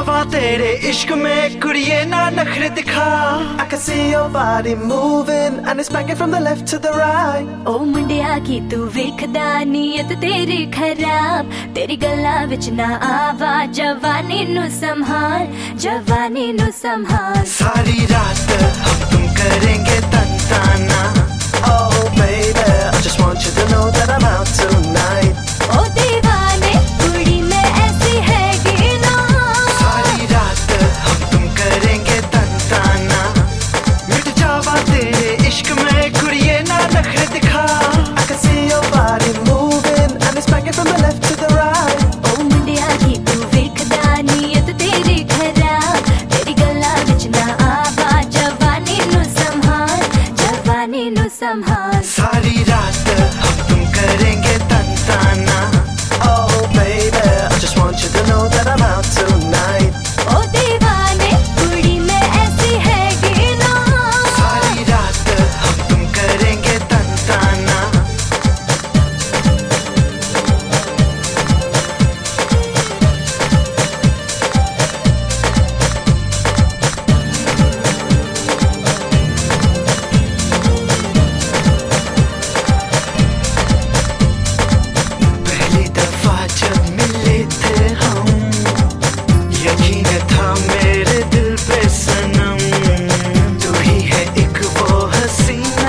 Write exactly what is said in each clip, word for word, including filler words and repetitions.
जावा तेरे इश्क में कुड़िए ना नखरे दिखा। I can see your body moving and it's banging from the left to the right. ओ मुंडिया की तू वेखदा नीयत तेरी खराब, तेरी गल्ला विच ना आवा, जवानी नु संभाल, जवानी नु संभाल। सारी रात हम तुम करेंगे तंताना। Oh baby, I just want you to know that I'm out tonight. ओ दीवाने कुड़ी में ऐसी है गिना। सारी रात हम तुम करेंगे तंताना। मिट जावा तेरे इश्क में कुड़िए ना नखरे दिखा। I can see your body moving and it's banging from the left to the right. ओ मुंडिया की तू वेखदा नीयत तेरी खराब, तेरी गल्ला विच ना आवा, जवानी नु संभाल, जवानी नु संभाल। सारी रात हम तुम करेंगे तंताना। Oh baby, I just want you to know that I'm out tonight. ओ दीवाने कुड़ी में ऐसी है गिना। सारी रात हम तुम करेंगे तंताना। पहली दफा जब मिले थे हम, यकीन था मेरे दिल पे सनम। तू ही है एक वो हसीना,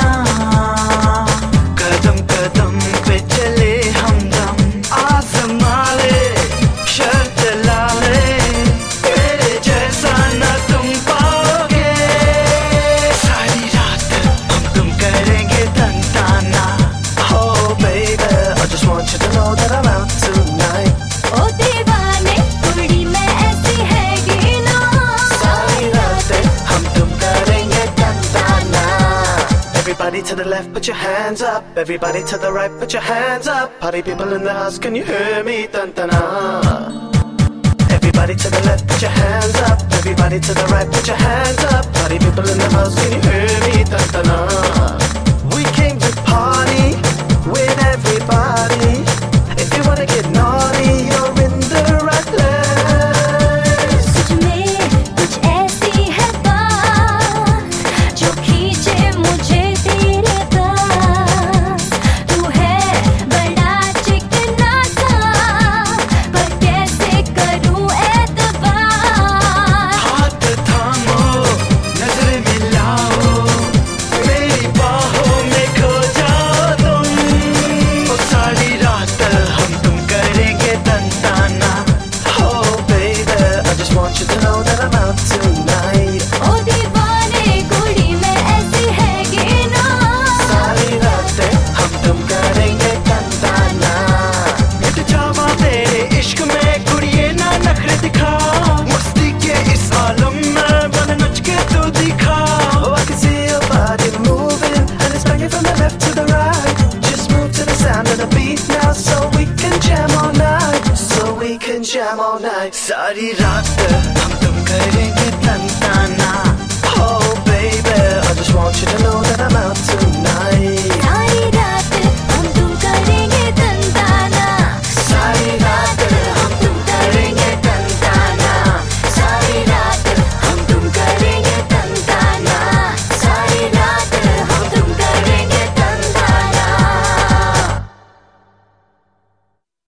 कदम कदम पे चले हमदम। आज़मा ले शर्त ला ले, मेरे जैसा न तुम पाओगे। सारी रात हम तुम करेंगे तंताना। Oh baby, I just want you to know that I'm out tonight. ओ दीवाने कुड़ी में ऐसी है गिना। सारी रातें हम तुम करेंगे तंताना। Everybody to the left, put your hands up. Everybody to the right, put your hands up. Party people in the house, can you hear me? Tantana. Everybody to the left, put your hands up. Everybody to the right, put your hands up. Party people in the house, can you hear me? Tantana. We came to party with everybody. If you wanna get naughty, you're in the right place. तुझ में कुछ ऐसी है बात जो खींचे मुझे तेरे पास। तू है बड़ा चिकना सा, पर कैसे करूं एतबार। हाथ थामो नजर मिलाओ, मेरी बाहों में खो जाओ तुम। ओ सारी रात हम तुम करेंगे तंताना। Oh baby, I just want you to know that I'm out tonight. ओ दीवाने कुड़ी में ऐसी है गिना। सारी रातें हम तुम करेंगे तंताना। मिट जावा तेरे इश्क में कुड़िए ना नखरे दिखा। मस्ती के इस आलम में बन नच के तू दिखा। Oh, I can see your body moving and it's banging from the left to the right. Just move to the sound of the beat now so we can jam all night. So we can jam all night. सारी रात हम तुम करेंगे तंताना।